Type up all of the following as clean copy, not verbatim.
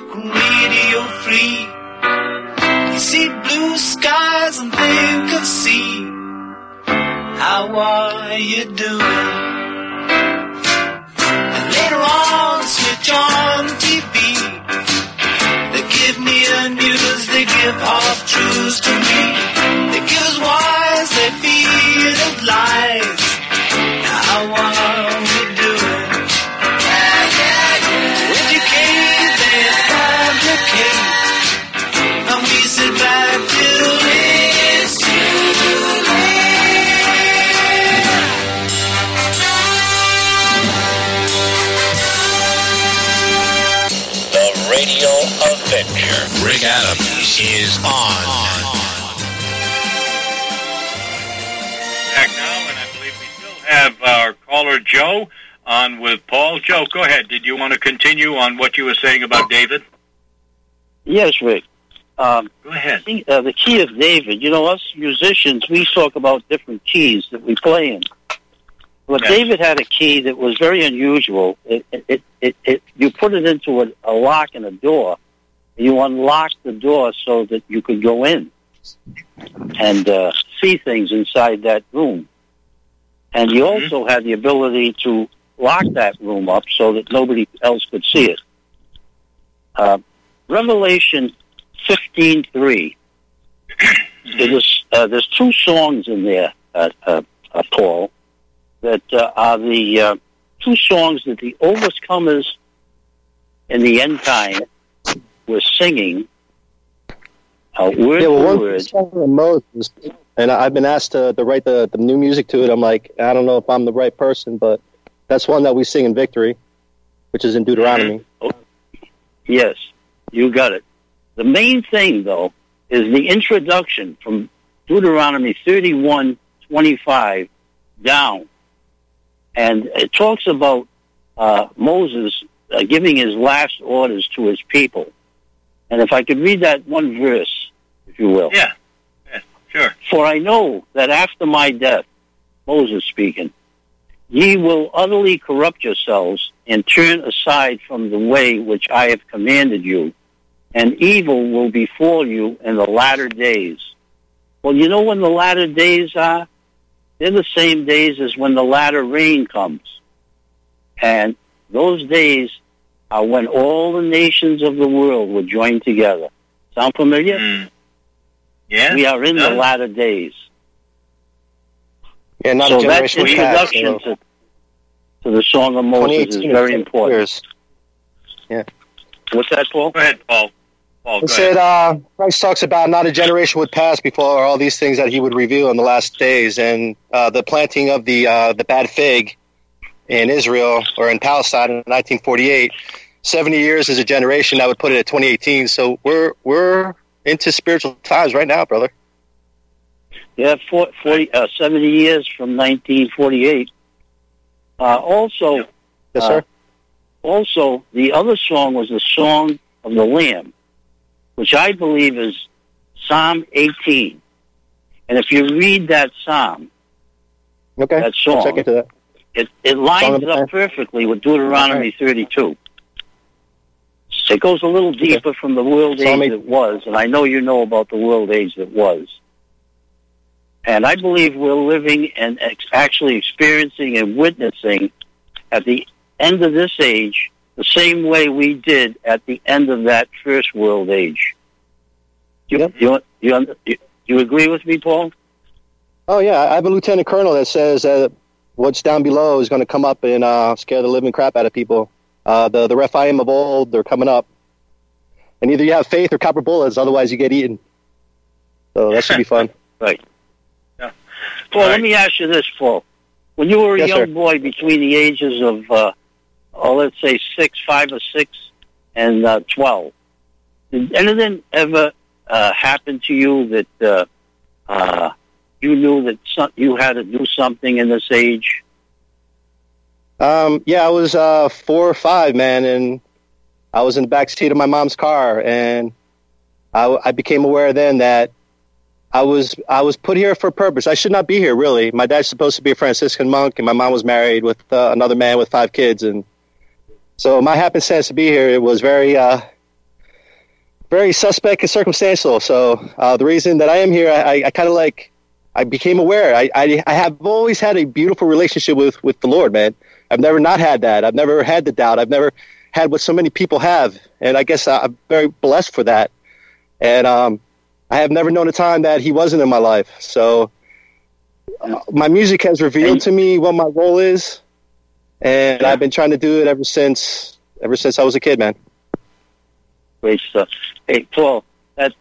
music radio free. You see blue skies and think of sea. How are you doing? And later on, switch on TV. They give me the news, they give half truths to me. They give us wise, they feed us lies. Now how are we doing? Educate, they fabricate. And we sit back till it's too late. The Radio Adventure. Rick Adams is on. Back now, and I believe we still have our caller Joe on with Paul. Joe, go ahead. Did you want to continue on what you were saying about David? Yes, Rick. Go ahead. The key of David, us musicians, we talk about different keys that we play in. But Yes. David had a key that was very unusual. You put it into a lock in a door, and you unlock the door so that you could go in and see things inside that room. And you also had the ability to lock that room up so that nobody else could see it. Revelation 15:3. There's two songs in there, Paul, that are the two songs that the overcomers in the end time were singing. Word for word. Moses, and I've been asked to write the new music to it. I'm like, I don't know if I'm the right person, but that's one that we sing in Victory, which is in Deuteronomy. Yes, you got it. The main thing, though, is the introduction from Deuteronomy 31:25 down. And it talks about Moses giving his last orders to his people. And if I could read that one verse, if you will. Yeah, sure. For I know that after my death, Moses speaking, ye will utterly corrupt yourselves and turn aside from the way which I have commanded you, and evil will befall you in the latter days. Well, you know when the latter days are? They're the same days as when the latter rain comes. And those days are when all the nations of the world will join together. Sound familiar? Yeah. We are in the latter days. Yeah, not so a that generation introduction to the Song of Moses is very important. Years. Yeah. What's that, Paul? Go ahead, Paul. It said, Christ talks about not a generation would pass before all these things that he would reveal in the last days. And the planting of the bad fig in Israel or in Palestine in 1948, 70 years is a generation. That would put it at 2018. So we're into spiritual times right now, brother. Yeah, 70 years from 1948. Also, yes, sir. Also, the other song was the Song of the Lamb, which I believe is Psalm 18. And if you read that psalm, that song, I'll check into that. It lines up perfectly with Deuteronomy 32. It goes a little deeper from the world age that was, and I know you know about the world age that was. And I believe we're living and actually experiencing and witnessing at the end of this age the same way we did at the end of that first world age. You agree with me, Paul? Oh, yeah. I have a lieutenant colonel that says that what's down below is going to come up and scare the living crap out of people. The Rephaim of old, they're coming up. And either you have faith or copper bullets, otherwise you get eaten. So that should be fun. Right. Yeah. Paul, let me ask you this, Paul. When you were a young boy between the ages of, let's say 5 or 6 and 12, did anything ever happen to you that you knew that you had to do something in this age? Yeah, I was 4 or 5, man, and I was in the back seat of my mom's car, and I became aware then that I was put here for a purpose. I should not be here, really. My dad's supposed to be a Franciscan monk, and my mom was married with another man with 5 kids, and so my happenstance to be here, it was very very suspect and circumstantial. So the reason that I am here, I became aware. I have always had a beautiful relationship with the Lord, man. I've never not had that. I've never had the doubt. I've never had what so many people have. And I guess I'm very blessed for that. And I have never known a time that he wasn't in my life. So my music has revealed to me what my role is. And I've been trying to do it ever since I was a kid, man. Great stuff. Hey, Paul, that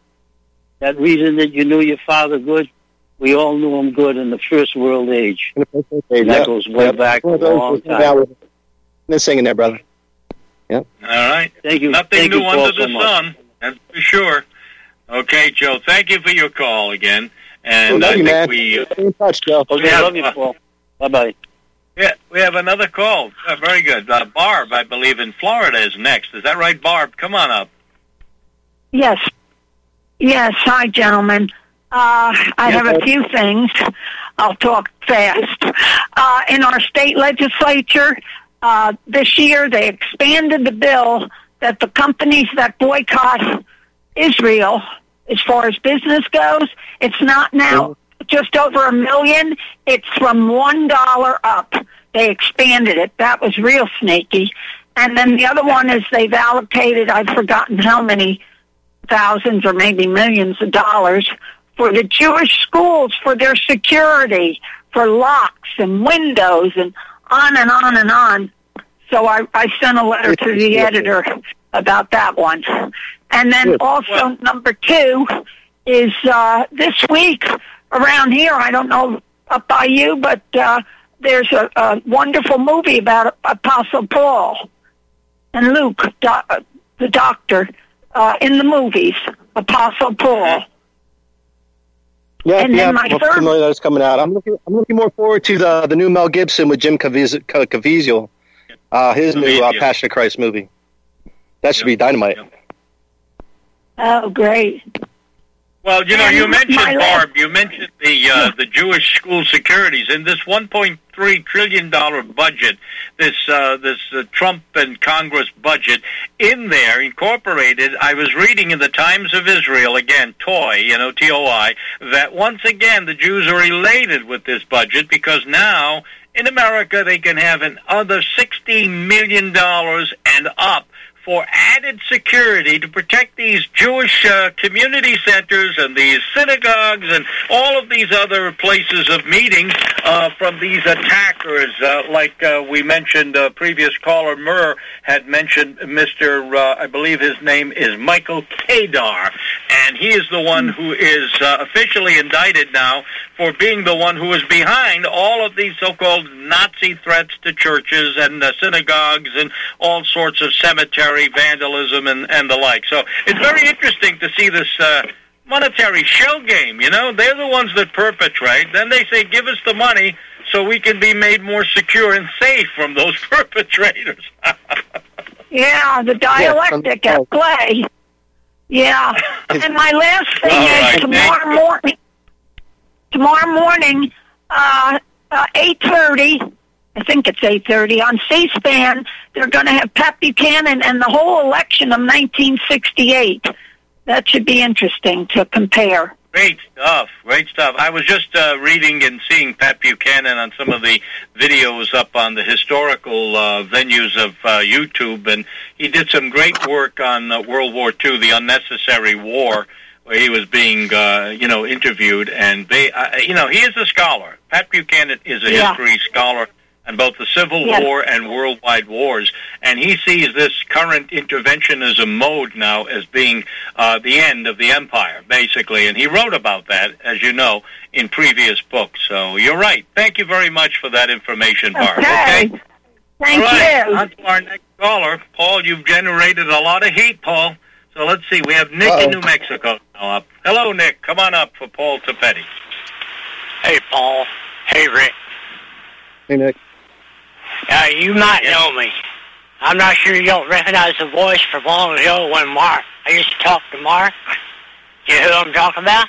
reason that you knew your father good, we all knew him good in the First World Age. That goes way back a long time. They're singing there, brother. Yep. All right. Thank you. Nothing new Paul, under the sun, that's for sure. Okay, Joe, thank you for your call again. And love you, man. Stay in touch, Joe. Okay, I love you, Paul. Bye-bye. Yeah, we have another call. Very good. Barb, I believe, in Florida is next. Is that right, Barb? Come on up. Yes. Yes. Hi, gentlemen. I have a few things. I'll talk fast. In our state legislature, this year they expanded the bill that the companies that boycott Israel, as far as business goes, it's not now just over $1 million. It's from $1 up. They expanded it. That was real sneaky. And then the other one is they've allocated, I've forgotten how many thousands or maybe millions of dollars for the Jewish schools, for their security, for locks and windows and on and on and on. So I sent a letter to the editor about that one. And then also number 2 is this week around here, I don't know up by you, but there's a wonderful movie about Apostle Paul and Luke, the doctor, in the movies, Apostle Paul. Yeah, and then my third, familiar that's coming out. I'm looking more forward to the new Mel Gibson with Jim Caviezel, his new Passion of Christ movie. That should be dynamite. Oh, great. Well, you mentioned, Barb, you mentioned the Jewish school securities. In this $1.3 trillion budget, this Trump and Congress budget, in there, incorporated, I was reading in the Times of Israel, again, TOI, T-O-I, that once again the Jews are elated with this budget because now, in America, they can have another $60 million and up for added security to protect these Jewish community centers and these synagogues and all of these other places of meeting from these attackers. Like we mentioned, previous caller Murr had mentioned Mr. I believe his name is Michael Kedar, and he is the one who is officially indicted now for being the one who is behind all of these so-called Nazi threats to churches and synagogues and all sorts of cemetery vandalism and the like. So it's very interesting to see this monetary shell game. They're the ones that perpetrate. Then they say, give us the money so we can be made more secure and safe from those perpetrators. Yeah, the dialectic at play. Yeah. And my last thing is tomorrow morning, 8:30, I think it's 8:30, on C-SPAN, they're going to have Pat Buchanan and the whole election of 1968. That should be interesting to compare. Great stuff. I was just reading and seeing Pat Buchanan on some of the videos up on the historical venues of YouTube, and he did some great work on World War II, the unnecessary war, where he was being, interviewed, and he is a scholar. Pat Buchanan is a history scholar on both the Civil War and worldwide wars, and he sees this current interventionism mode now as being the end of the empire, basically, and he wrote about that, as you know, in previous books. So you're right. Thank you very much for that information, Barb. Okay? Thank you. On to our next caller. Paul, you've generated a lot of heat, Paul. So let's see. We have Nick in New Mexico now up. Hello, Nick. Come on up for Paul Tapetti. Hey, Paul. Hey, Rick. Hey, Nick. You might know me. I'm not sure you don't recognize the voice from long ago when I used to talk to Mark. You know who I'm talking about?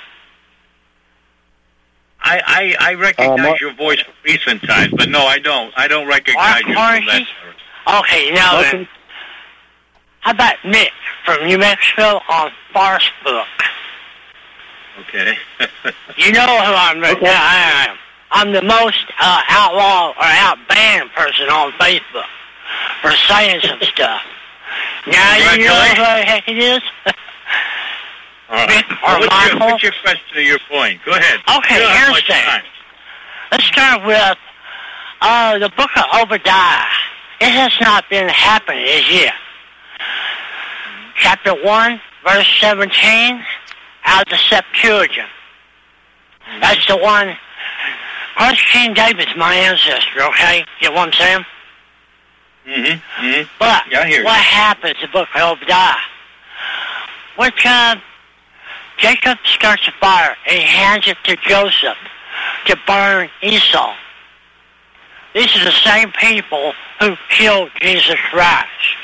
I recognize your voice from recent times, but no, I don't. I don't recognize you from that. Okay, now then. How about Nick from New Mexico on Facebook. Okay. You know who I'm right now. I am. I'm the most outlaw or outbanned person on Facebook for saying some stuff. Now you know who the heck it is? All right. What's your question or your point? Go ahead. Okay, here's the thing. Let's start with the book of Obadiah. It has not been happening as yet. Chapter 1, verse 17, out of the Septuagint. That's the one. Of course, King David's my ancestor, okay? You know what I'm saying? Mm-hmm. Mm-hmm. But yeah, I hear what happens in the book of Obadiah? When Jacob starts a fire and he hands it to Joseph to burn Esau. These are the same people who killed Jesus Christ.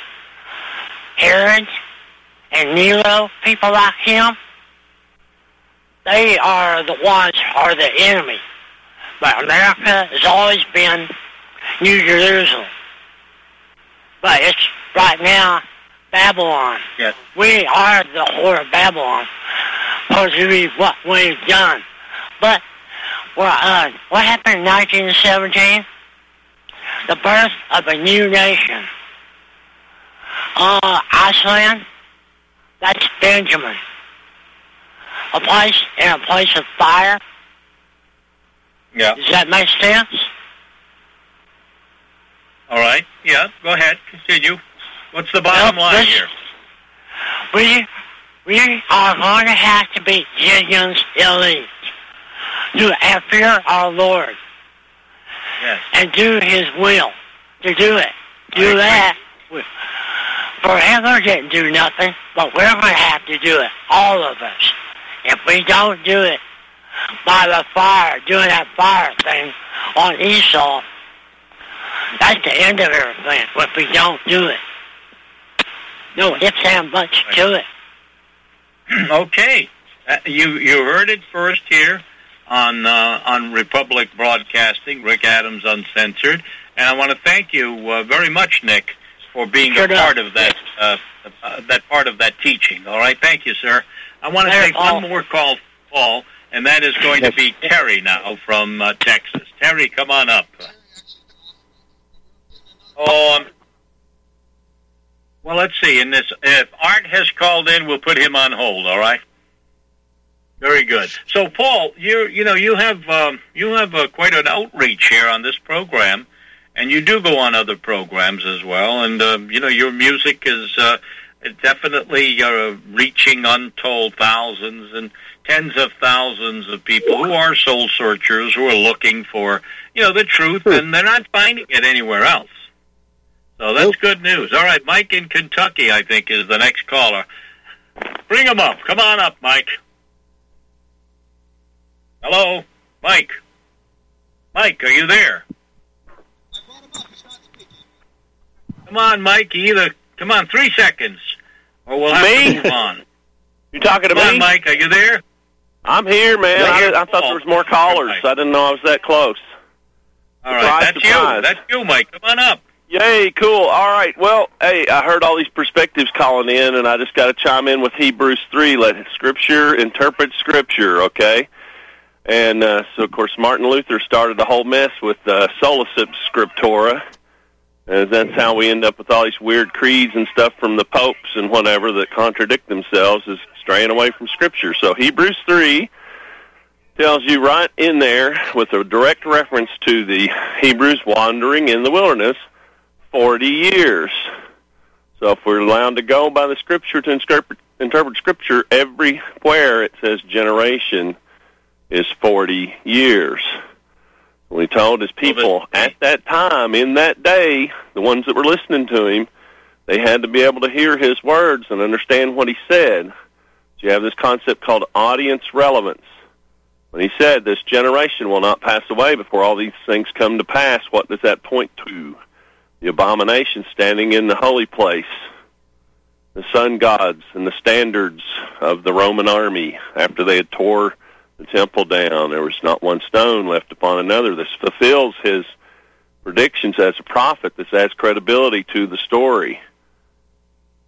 Herod and Nero, people like him, they are the ones who are the enemy. But America has always been New Jerusalem. But it's right now Babylon. Yes. We are the whore of Babylon because of what we've done. But what happened in 1917? The birth of a new nation. Iceland, that's Benjamin. A place of fire. Yeah. Does that make sense? All right. Yeah, go ahead. Continue. What's the bottom line here? We are going to have to be Gideon's elite to fear our Lord. Yes. And do His will. To do it. Do that. Forever didn't do nothing, but we're going to have to do it. All of us. If we don't do it by the fire, doing that fire thing on Esau, that's the end of everything. If we don't do it. No ifs and buts to it. Okay. You heard it first here on Republic Broadcasting, Rick Adams Uncensored, and I want to thank you very much, Nick, for being a part of that part of that teaching. All right, thank you, sir. I want to take one more call, Paul, and that is going to be Terry now from Texas. Terry, come on up. Well, let's see. If Art has called in, we'll put him on hold. All right. Very good. So, Paul, you have quite an outreach here on this program, and you do go on other programs as well. And your music is definitely reaching untold thousands and tens of thousands of people who are soul searchers, who are looking for the truth, and they're not finding it anywhere else. So that's good news. All right, Mike in Kentucky, I think, is the next caller. Bring him up. Come on up, Mike. Hello, Mike. Mike, are you there? Come on, Mike. Come on, 3 seconds, or we'll have to move on. You talking to me? Come on, Mike. Are you there? I'm here, man. I thought there was more callers. I didn't know I was that close. All right, that's you. That's you, Mike. Come on up. Yay, cool. All right. Well, hey, I heard all these perspectives calling in, and I just got to chime in with Hebrews 3. Let Scripture interpret Scripture, okay? And so, of course, Martin Luther started the whole mess with Sola Scriptura. And that's how we end up with all these weird creeds and stuff from the popes and whatever that contradict themselves, is straying away from Scripture. So Hebrews 3 tells you right in there, with a direct reference to the Hebrews wandering in the wilderness 40 years. So if we're allowed to go by the Scripture to interpret Scripture, everywhere it says generation is 40 years. We told his people at that time, in that day, the ones that were listening to him, they had to be able to hear his words and understand what he said. So you have this concept called audience relevance. When he said, this generation will not pass away before all these things come to pass, what does that point to? The abomination standing in the holy place, the sun gods and the standards of the Roman army after they had tore the temple down. There was not one stone left upon another. This fulfills his predictions as a prophet. This adds credibility to the story.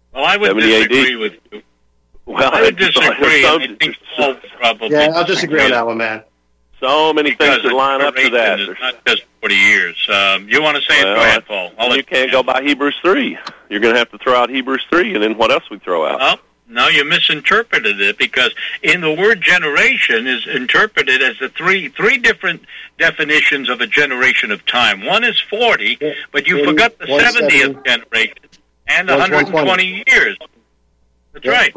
Well, I would 70 AD. disagree with you. Well, I would disagree. I think Paul probably. Yeah, I'll disagree on that one, man. So many things that line up to that. It's not just 40 years. You want to say it? Go ahead, Paul. You can't go by Hebrews 3. You're going to have to throw out Hebrews 3, and then what else we throw out? Well, no, you misinterpreted it, because in the word generation is interpreted as the three different definitions of a generation of time. One is 40, but you forgot the 70th generation and 120 years. That's right.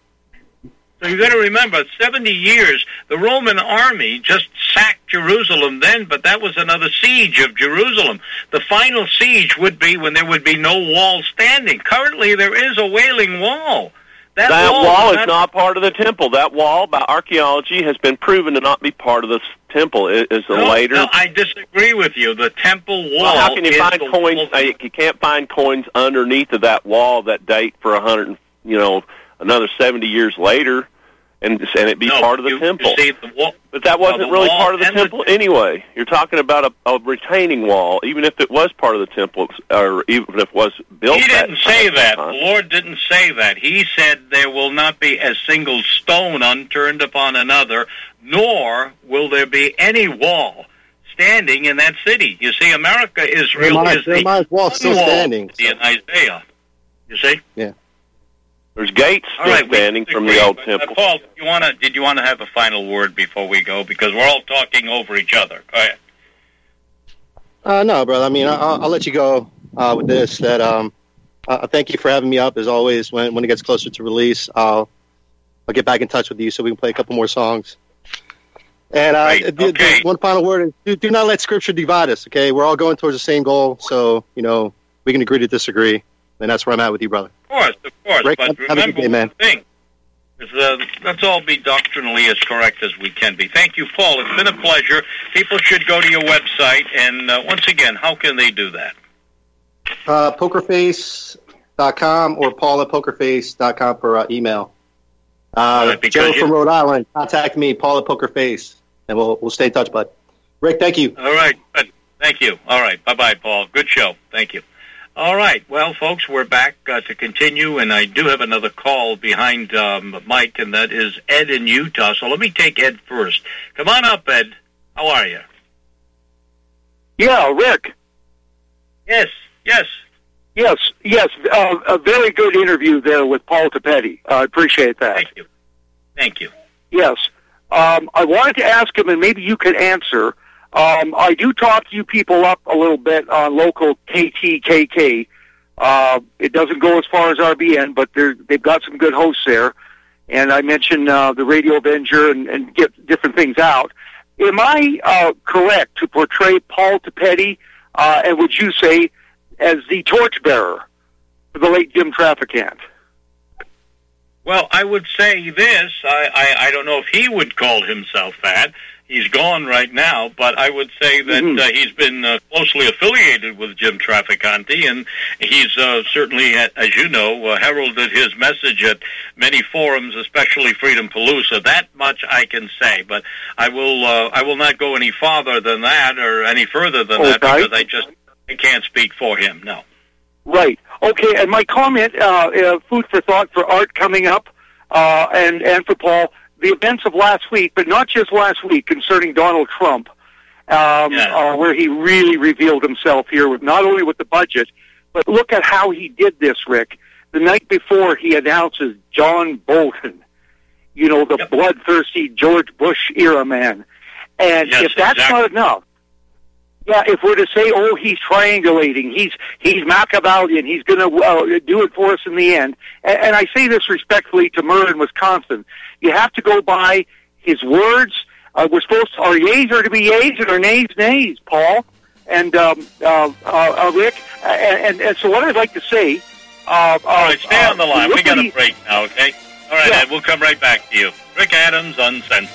So you got to remember, 70 years, the Roman army just sacked Jerusalem then, but that was another siege of Jerusalem. The final siege would be when there would be no wall standing. Currently, there is a Wailing Wall. That wall is not part of the temple. That wall, by archaeology, has been proven to not be part of the temple. It is later. No, I disagree with you. The temple wall. Well, how can you find coins? You can't find coins underneath of that wall that date for another 70 years later, and it be part of the temple. You see, the wall, but that wasn't really part of the temple anyway. You're talking about a retaining wall, even if it was part of the temple, or even if it was built. He didn't say that. The Lord didn't say that. He said there will not be a single stone unturned upon another, nor will there be any wall standing in that city. You see, America, Israel is the wall still standing in Isaiah. You see? Yeah. There's gates still standing from the old temple. Paul, did you want to have a final word before we go? Because we're all talking over each other. Go ahead. No, brother. I mean, I'll let you go with this. That thank you for having me up. As always, when it gets closer to release, I'll get back in touch with you so we can play a couple more songs. And the one final word is: do not let Scripture divide us. Okay, we're all going towards the same goal, so we can agree to disagree, and that's where I'm at with you, brother. Of course. Rick, but have a good day, man. One thing is, let's all be doctrinally as correct as we can be. Thank you, Paul. It's been a pleasure. People should go to your website, and once again, how can they do that? Pokerface.com or paul@pokerface.com for email. Joe from Rhode Island, contact me, Paul@pokerface, and we'll stay in touch, bud. Rick, thank you. All right. Good. Thank you. All right. Bye-bye, Paul. Good show. Thank you. All right. Well, folks, we're back to continue, and I do have another call behind Mike, and that is Ed in Utah. So let me take Ed first. Come on up, Ed. How are you? Yeah, Rick. Yes. A very good interview there with Paul Tapetti. I appreciate that. Thank you. Yes. I wanted to ask him, and maybe you could answer. I do talk you people up a little bit on local KTKK. It doesn't go as far as RBN, but they've got some good hosts there. And I mentioned the Radio Avenger and get different things out. Am I correct to portray Paul Tapetti, and would you say, as the torchbearer for the late Jim Traficant? Well, I would say this. I don't know if he would call himself that. He's gone right now, but I would say that he's been closely affiliated with Jim Traficante, and he's certainly, as you know, heralded his message at many forums, especially Freedom Palooza. That much I can say, but I will not go any farther than that or any further than that, because I can't speak for him. No. Right. Okay. And my comment, food for thought for Art coming up, and for Paul. The events of last week, but not just last week, concerning Donald Trump, where he really revealed himself here, with not only with the budget, but look at how he did this, Rick. The night before, he announces John Bolton, the bloodthirsty George Bush era man. And if that's not enough, if we're to say, he's triangulating, he's Machiavellian, he's going to do it for us in the end. And I say this respectfully to Murr in Wisconsin. You have to go by his words. We're supposed to, our yeas are to be yeas and our nays, nays, Paul. And, Rick, and so what I'd like to say... all right, stay on the line. We got a break now, okay? All right, Ed, we'll come right back to you. Rick Adams, Uncensored.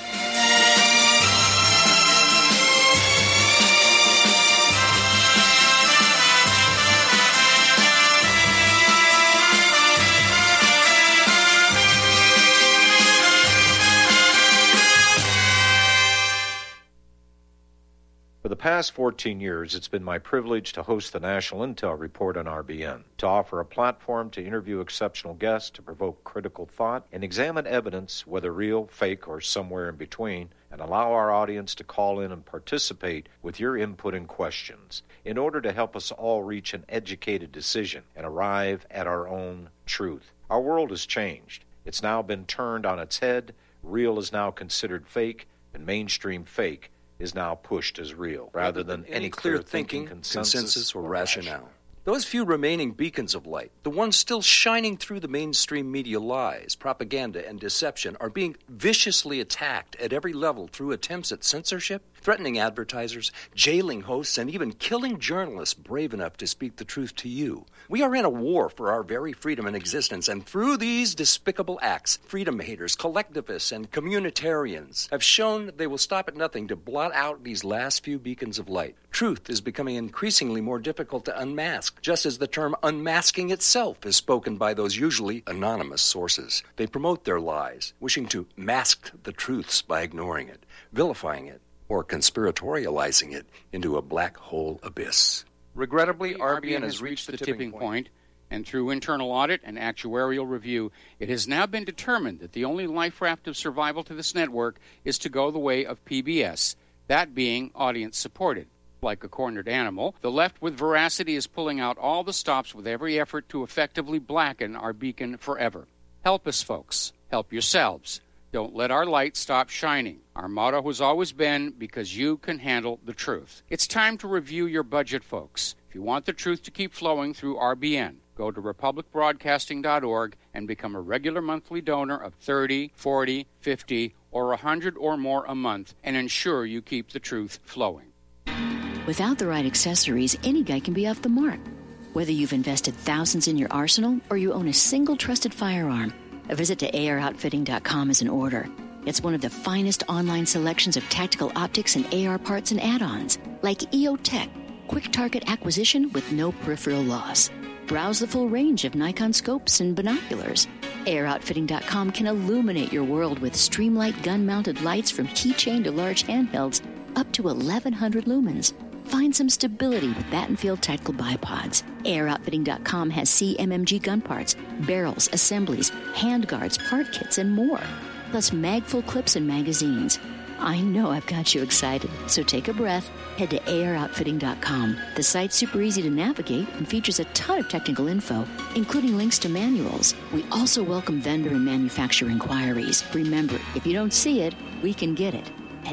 For the past 14 years, it's been my privilege to host the National Intel Report on RBN, to offer a platform to interview exceptional guests, to provoke critical thought, and examine evidence, whether real, fake, or somewhere in between, and allow our audience to call in and participate with your input and questions in order to help us all reach an educated decision and arrive at our own truth. Our world has changed. It's now been turned on its head. Real is now considered fake, and mainstream fake is now pushed as real, rather than any clear thinking, consensus, or rationale. Those few remaining beacons of light, the ones still shining through the mainstream media lies, propaganda, and deception, are being viciously attacked at every level through attempts at censorship, threatening advertisers, jailing hosts, and even killing journalists brave enough to speak the truth to you. We are in a war for our very freedom and existence, and through these despicable acts, freedom haters, collectivists, and communitarians have shown they will stop at nothing to blot out these last few beacons of light. Truth is becoming increasingly more difficult to unmask, just as the term unmasking itself is spoken by those usually anonymous sources. They promote their lies, wishing to mask the truths by ignoring it, vilifying it, or conspiratorializing it into a black hole abyss. Regrettably, RBN has reached the tipping point, and through internal audit and actuarial review, it has now been determined that the only life raft of survival to this network is to go the way of PBS, that being audience-supported. Like a cornered animal, the left with veracity is pulling out all the stops with every effort to effectively blacken our beacon forever. Help us, folks. Help yourselves. Don't let our light stop shining. Our motto has always been, because you can handle the truth. It's time to review your budget, folks. If you want the truth to keep flowing through RBN, go to republicbroadcasting.org and become a regular monthly donor of $30, $40, $50, or $100 or more a month, and ensure you keep the truth flowing. Without the right accessories, any guy can be off the mark. Whether you've invested thousands in your arsenal or you own a single trusted firearm, a visit to AROutfitting.com is in order. It's one of the finest online selections of tactical optics and AR parts and add-ons, like EOTech, quick target acquisition with no peripheral loss. Browse the full range of Nikon scopes and binoculars. AROutfitting.com can illuminate your world with Streamlight gun-mounted lights from keychain to large handhelds up to 1,100 lumens. Find some stability with Battenfield tactical bipods. AirOutfitting.com has CMMG gun parts, barrels, assemblies, handguards, part kits, and more. Plus mag-full clips and magazines. I know I've got you excited, so take a breath. Head to AirOutfitting.com. The site's super easy to navigate and features a ton of technical info, including links to manuals. We also welcome vendor and manufacturer inquiries. Remember, if you don't see it, we can get it at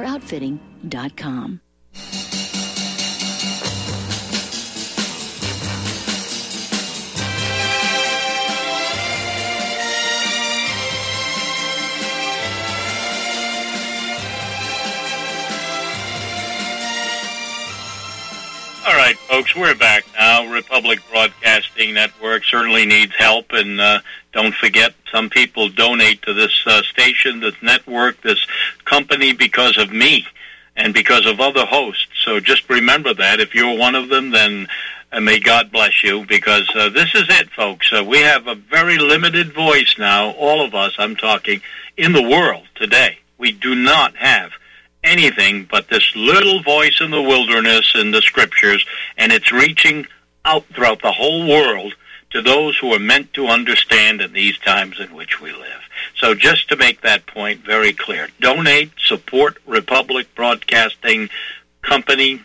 AirOutfitting.com. All right, folks, we're back now. Republic Broadcasting Network certainly needs help, and don't forget, some people donate to this station, this network, this company because of me and because of other hosts. So just remember that. If you're one of them, then may God bless you, because this is it, folks. We have a very limited voice now, all of us, I'm talking, in the world today. We do not have anything but this little voice in the wilderness in the scriptures, and it's reaching out throughout the whole world to those who are meant to understand in these times in which we live. So just to make that point very clear, donate, support Republic Broadcasting Company,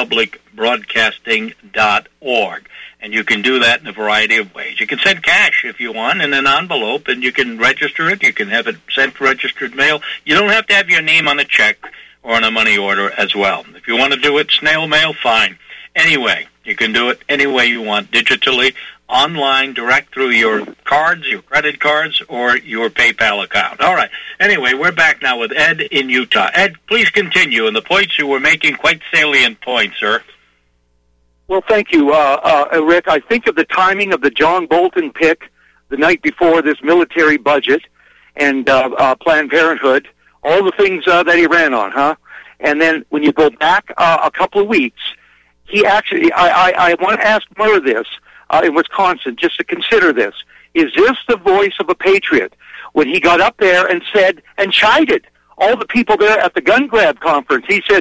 republicbroadcasting.org. And you can do that in a variety of ways. You can send cash if you want in an envelope, and you can register it. You can have it sent registered mail. You don't have to have your name on a check or on a money order as well. If you want to do it snail mail, fine. Anyway, you can do it any way you want, digitally, online, direct through your cards, your credit cards, or your PayPal account. All right. Anyway, we're back now with Ed in Utah. Ed, please continue. And the points you were making, quite salient points, sir. Well, thank you, Rick. I think of the timing of the John Bolton pick the night before this military budget and Planned Parenthood, all the things that he ran on, huh? And then when you go back a couple of weeks, he actually, I want to ask Murr this in Wisconsin, just to consider this. Is this the voice of a patriot? When he got up there and said, and chided all the people there at the gun grab conference, he said,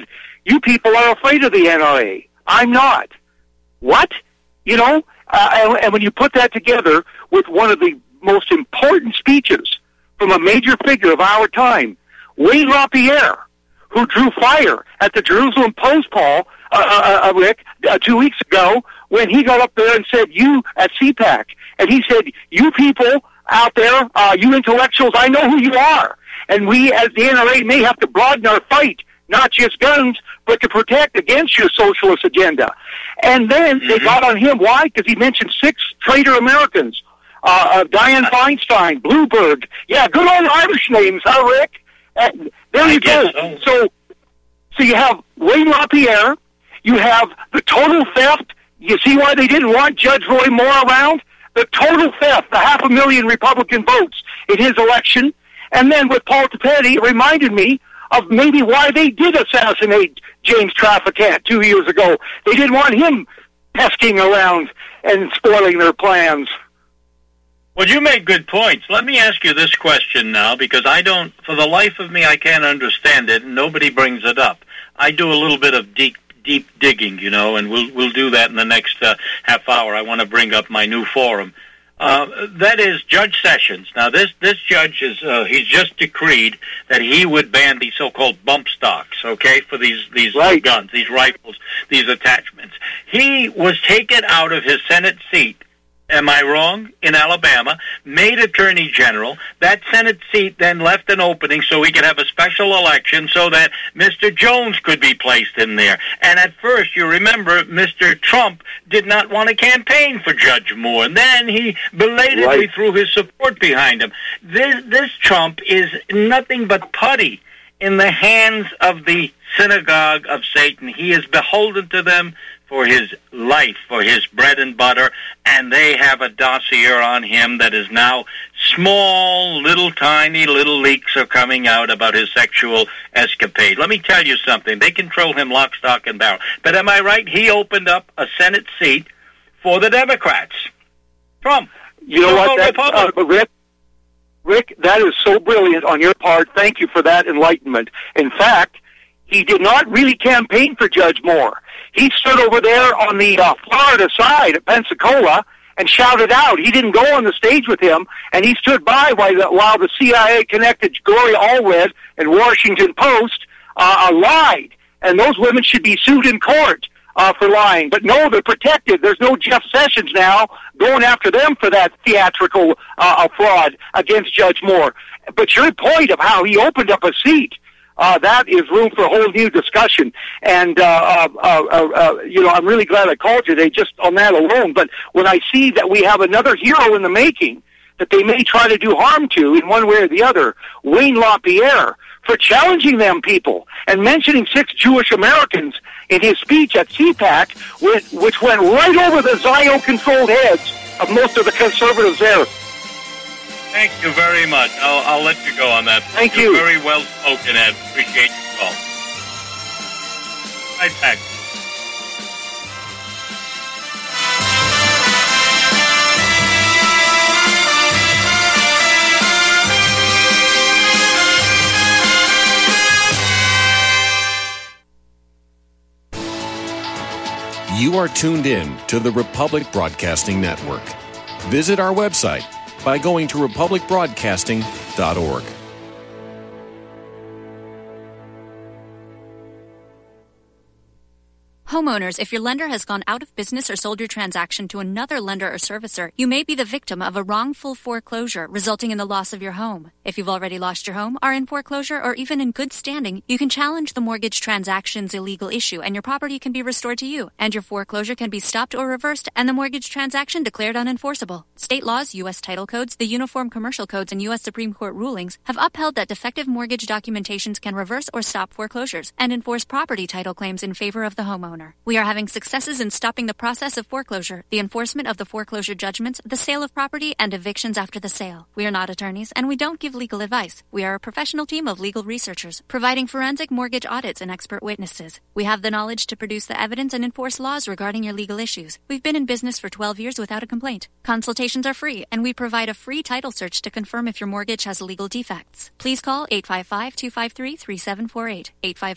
you people are afraid of the NRA. I'm not. What? You know, and when you put that together with one of the most important speeches from a major figure of our time, Wayne LaPierre, who drew fire at the Jerusalem Post, Paul, Rick, 2 weeks ago, when he got up there and said, you at CPAC, and he said, you people out there, you intellectuals, I know who you are. And we, as the NRA, may have to broaden our fight, not just guns, but to protect against your socialist agenda. And then they got on him. Why? Because he mentioned 6 traitor Americans. Dianne Feinstein, Bluebird. Yeah, good old Irish names, huh, Rick? And there you go. So you have Wayne LaPierre. You have the total theft. You see why they didn't want Judge Roy Moore around? The total theft, the 500,000 Republican votes in his election. And then with Paul Tepetti, it reminded me of maybe why they did assassinate James Traficant 2 years ago. They didn't want him pesking around and spoiling their plans. Well, you make good points. Let me ask you this question now, because for the life of me, I can't understand it, and nobody brings it up. I do a little bit of deep digging, you know, and we'll do that in the next half hour. I want to bring up my new forum. That is Judge Sessions. Now, this judge is he's just decreed that he would ban these so-called bump stocks, okay, for these right. guns, these rifles, these attachments. He was taken out of his Senate seat. Am I wrong? In Alabama, made Attorney General. That Senate seat then left an opening so we could have a special election so that Mr. Jones could be placed in there. And at first, you remember, Mr. Trump did not want to campaign for Judge Moore. And then he belatedly threw his support behind him. This Trump is nothing but putty in the hands of the synagogue of Satan. He is beholden to them for his life, for his bread and butter, and they have a dossier on him that is now small, tiny little leaks are coming out about his sexual escapade. Let me tell you something. They control him lock, stock, and barrel. But am I right? He opened up a Senate seat for the Democrats. Trump. You know what? Rick, that is so brilliant on your part. Thank you for that enlightenment. In fact, he did not really campaign for Judge Moore. He stood over there on the Florida side at Pensacola and shouted out. He didn't go on the stage with him, and he stood by while the CIA-connected Gloria Allred and Washington Post lied. And those women should be sued in court for lying. But no, they're protected. There's no Jeff Sessions now going after them for that theatrical fraud against Judge Moore. But your point of how he opened up a seat, that is room for a whole new discussion. And, you know, I'm really glad I called you today just on that alone. But when I see that we have another hero in the making that they may try to do harm to in one way or the other, Wayne LaPierre, for challenging them people and mentioning 6 Jewish Americans in his speech at CPAC, which went right over the Zio-controlled heads of most of the conservatives there. Thank you very much. I'll let you go on that. Thank you. You're very well spoken, Ed. Appreciate your call. Right back. You are tuned in to the Republic Broadcasting Network. Visit our website by going to republicbroadcasting.org. Homeowners, if your lender has gone out of business or sold your transaction to another lender or servicer, you may be the victim of a wrongful foreclosure resulting in the loss of your home. If you've already lost your home, are in foreclosure, or even in good standing, you can challenge the mortgage transaction's illegal issue and your property can be restored to you, and your foreclosure can be stopped or reversed and the mortgage transaction declared unenforceable. State laws, U.S. title codes, the Uniform Commercial Codes, and U.S. Supreme Court rulings have upheld that defective mortgage documentations can reverse or stop foreclosures and enforce property title claims in favor of the homeowner. homeowner. We are having successes in stopping the process of foreclosure, the enforcement of the foreclosure judgments, the sale of property, and evictions after the sale. We are not attorneys, and we don't give legal advice. We are a professional team of legal researchers, providing forensic mortgage audits and expert witnesses. We have the knowledge to produce the evidence and enforce laws regarding your legal issues. We've been in business for 12 years without a complaint. Consultations are free, and we provide a free title search to confirm if your mortgage has legal defects. Please call 855-253-3748.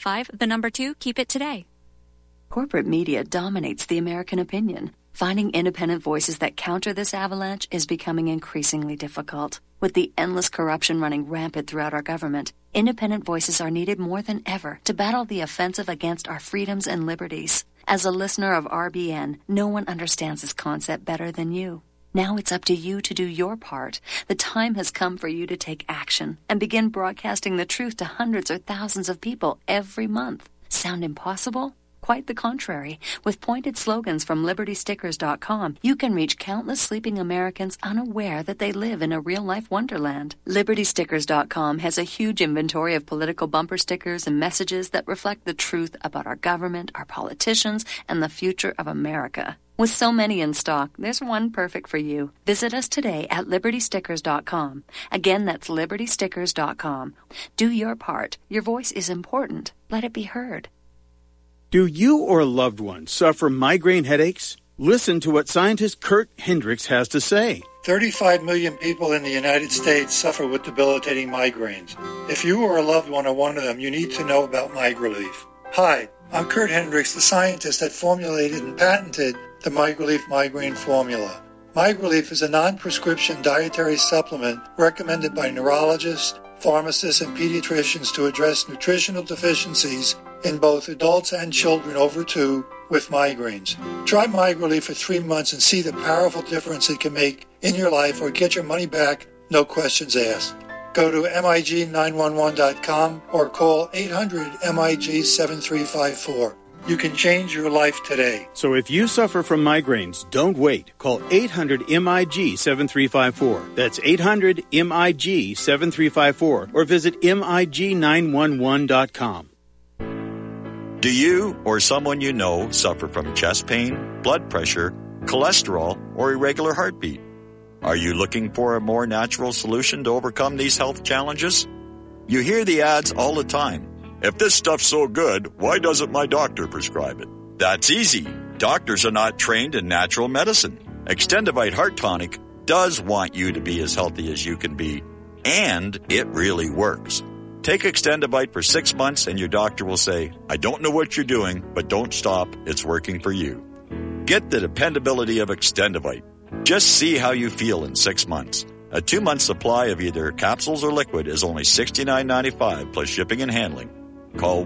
855, 2, keep it today. Corporate media dominates the American opinion. Finding independent voices that counter this avalanche is becoming increasingly difficult. With the endless corruption running rampant throughout our government, independent voices are needed more than ever to battle the offensive against our freedoms and liberties. As a listener of RBN, no one understands this concept better than you. Now it's up to you to do your part. The time has come for you to take action and begin broadcasting the truth to hundreds or thousands of people every month. Sound impossible? Quite the contrary. With pointed slogans from LibertyStickers.com, you can reach countless sleeping Americans unaware that they live in a real-life wonderland. LibertyStickers.com has a huge inventory of political bumper stickers and messages that reflect the truth about our government, our politicians, and the future of America. With so many in stock, there's one perfect for you. Visit us today at LibertyStickers.com. Again, that's LibertyStickers.com. Do your part. Your voice is important. Let it be heard. Do you or a loved one suffer migraine headaches? Listen to what scientist Kurt Hendricks has to say. 35 million people in the United States suffer with debilitating migraines. If you or a loved one are one of them, you need to know about MigraLief. Hi, I'm Kurt Hendricks, the scientist that formulated and patented the MigraLief migraine formula. MigraLief is a non-prescription dietary supplement recommended by neurologists, pharmacists, and pediatricians to address nutritional deficiencies in both adults and children over 2 with migraines. Try MigraLief for 3 months and see the powerful difference it can make in your life, or get your money back, no questions asked. Go to MIG911.com or call 800-MIG-7354. You can change your life today. So if you suffer from migraines, don't wait. Call 800-MIG-7354. That's 800-MIG-7354. Or visit MIG911.com. Do you or someone you know suffer from chest pain, blood pressure, cholesterol, or irregular heartbeat? Are you looking for a more natural solution to overcome these health challenges? You hear the ads all the time. If this stuff's so good, why doesn't my doctor prescribe it? That's easy. Doctors are not trained in natural medicine. Extendivite Heart Tonic does want you to be as healthy as you can be, and it really works. Take Extendivite for 6 months and your doctor will say, I don't know what you're doing, but don't stop. It's working for you. Get the dependability of Extendivite. Just see how you feel in 6 months. A 2-month supply of either capsules or liquid is only $69.95 plus shipping and handling. Call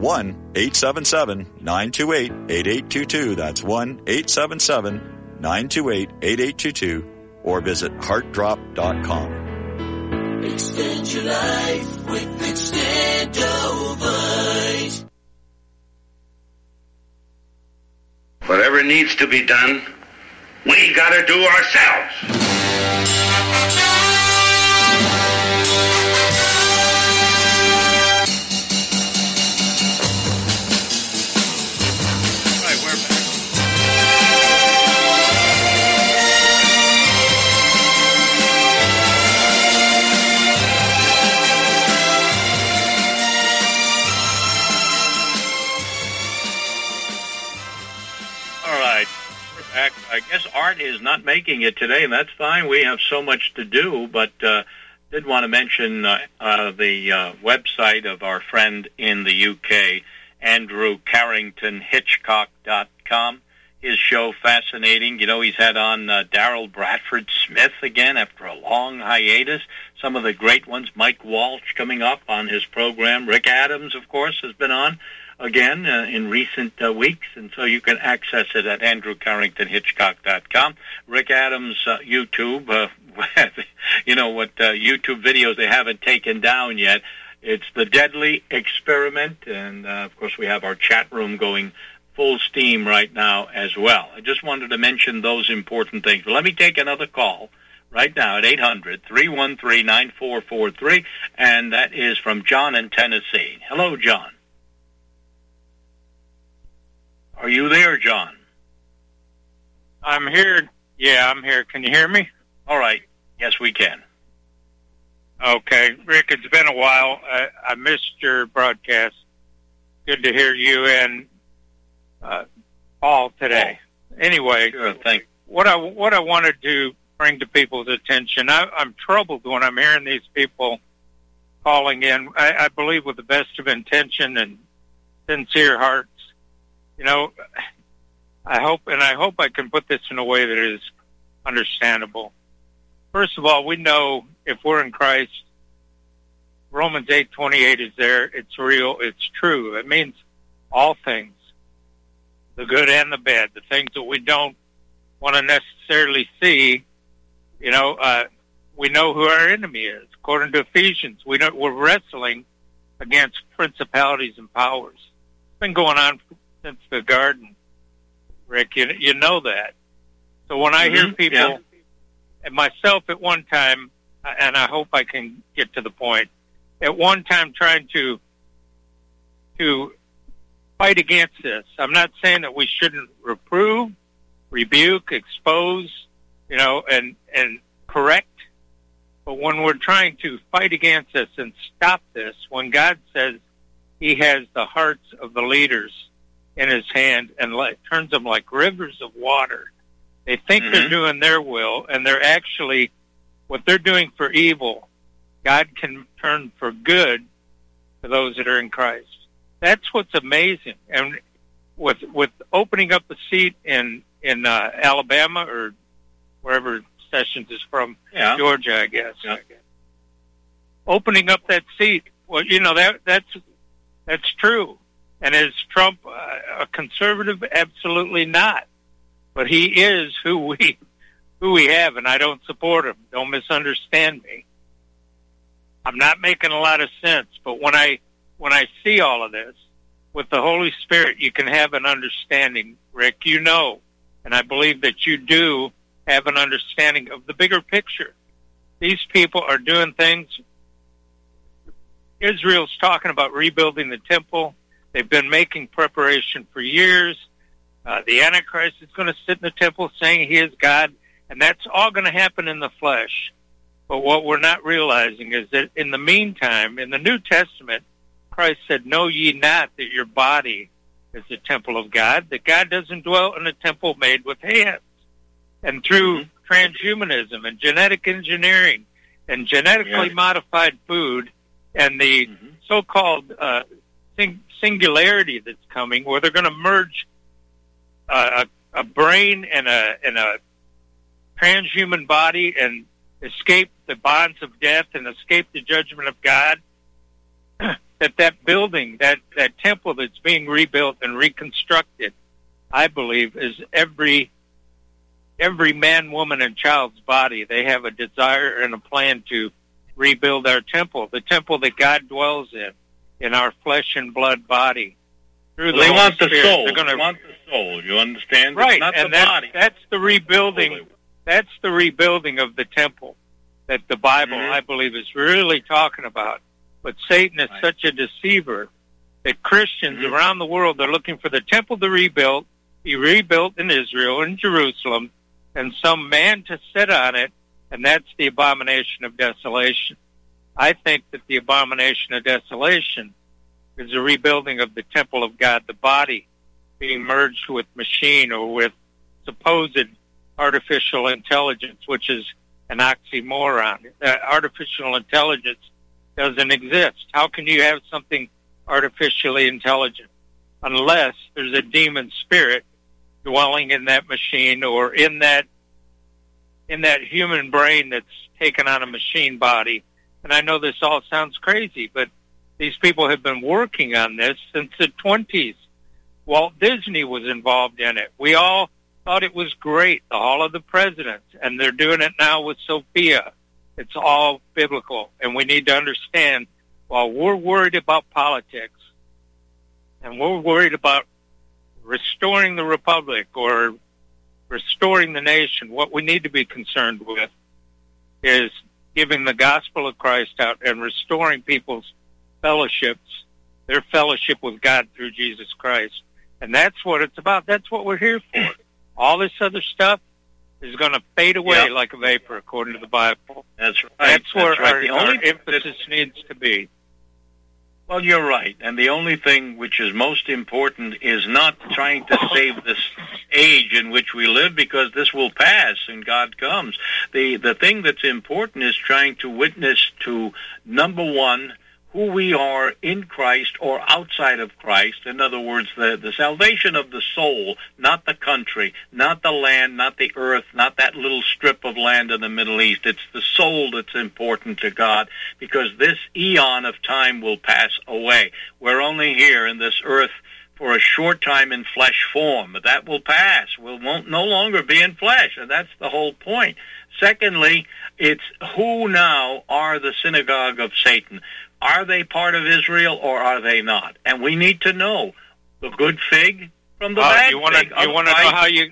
1-877-928-8822. That's 1-877-928-8822. Or visit heartdrop.com. Extend your life with Extendovite. Whatever needs to be done, we gotta do ourselves. I guess Art is not making it today, and that's fine. We have so much to do, but did want to mention the website of our friend in the UK, Andrew Carrington, Hitchcock.com. His show, fascinating. You know, he's had on Daryl Bradford Smith again after a long hiatus. Some of the great ones, Mike Walsh coming up on his program. Rick Adams, of course, has been on again in recent weeks, and so you can access it at AndrewCarringtonHitchcock.com. Rick Adams' YouTube, you know what YouTube videos they haven't taken down yet. It's The Deadly Experiment, and of course we have our chat room going full steam right now as well. I just wanted to mention those important things. But let me take another call right now at 800-313-9443, and that is from John in Tennessee. Hello, John. Are you there, John? I'm here. Yeah, I'm here. Can you hear me? All right. Yes, we can. Okay. Rick, it's been a while. I missed your broadcast. Good to hear you and Paul today. Anyway, sure, thanks. What I wanted to bring to people's attention, I'm troubled when I'm hearing these people calling in, I believe with the best of intention and sincere hearts. You know, I hope I can put this in a way that is understandable. First of all, we know if we're in Christ, Romans 8:28 is there. It's real. It's true. It means all things, the good and the bad, the things that we don't want to necessarily see. You know, we know who our enemy is. According to Ephesians, we're wrestling against principalities and powers. It's been going on since the garden, Rick. You know that. So when I hear people, and myself at one time, and I hope I can get to the point, at one time trying to fight against this. I'm not saying that we shouldn't reprove, rebuke, expose, you know, and correct. But when we're trying to fight against this and stop this, when God says he has the hearts of the leaders in his hand and turns them like rivers of water, they think they're doing their will, and they're actually, what they're doing for evil, God can turn for good for those that are in Christ. That's what's amazing. And with opening up the seat in Alabama or wherever Sessions is from, Georgia, I guess. Yeah. Opening up that seat, well, you know, that's true. And is Trump a conservative? Absolutely not. But he is who we have, and I don't support him. Don't misunderstand me. I'm not making a lot of sense, but when I see all of this, with the Holy Spirit, you can have an understanding, Rick. You know, and I believe that you do have an understanding of the bigger picture. These people are doing things. Israel's talking about rebuilding the temple. They've been making preparation for years. The Antichrist is going to sit in the temple saying he is God, and that's all going to happen in the flesh. But what we're not realizing is that in the meantime, in the New Testament, Christ said, "Know ye not that your body is the temple of God, that God doesn't dwell in a temple made with hands." And through transhumanism and genetic engineering and genetically modified food and the so-called singularity that's coming, where they're going to merge a brain and a transhuman body and escape the bonds of death and escape the judgment of God, that building, that temple that's being rebuilt and reconstructed, I believe, is every man, woman, and child's body. They have a desire and a plan to rebuild our temple, the temple that God dwells in our flesh and blood body. Through the they Holy want Spirit. the soul. They're gonna, they want the soul. You understand? Right, It's not and the body. that's the rebuilding. That's the rebuilding of the temple that the Bible, I believe, is really talking about. But Satan is such a deceiver that Christians around the world are looking for the temple to be rebuilt in Israel, in Jerusalem, and some man to sit on it, and that's the abomination of desolation. I think that the abomination of desolation is a rebuilding of the temple of God, the body being merged with machine or with supposed artificial intelligence, which is an oxymoron. Artificial intelligence doesn't exist. How can you have something artificially intelligent unless there's a demon spirit dwelling in that machine or in that human brain that's taken on a machine body? And I know this all sounds crazy, but these people have been working on this since the 20s. Walt Disney was involved in it. We all thought it was great, the Hall of the Presidents, and they're doing it now with Sophia. It's all biblical, and we need to understand, while we're worried about politics and we're worried about restoring the republic or restoring the nation, what we need to be concerned with is giving the gospel of Christ out and restoring people's fellowships, their fellowship with God through Jesus Christ. And that's what it's about. That's what we're here for. All this other stuff is going to fade away like a vapor, according to the Bible. That's right. That's where right. our emphasis needs to be. Well, you're right. And the only thing which is most important is not trying to save this age in which we live, because this will pass and God comes. The thing that's important is trying to witness to, number one, who we are in Christ or outside of Christ. In other words, the salvation of the soul, not the country, not the land, not the earth, not that little strip of land in the Middle East. It's the soul that's important to God, because this eon of time will pass away. We're only here in this earth for a short time in flesh form, but that will pass. We won't no longer be in flesh, and that's the whole point. Secondly, it's who now are the synagogue of Satan. Are they part of Israel or are they not? And we need to know the good fig from the bad fig. You want to know how you?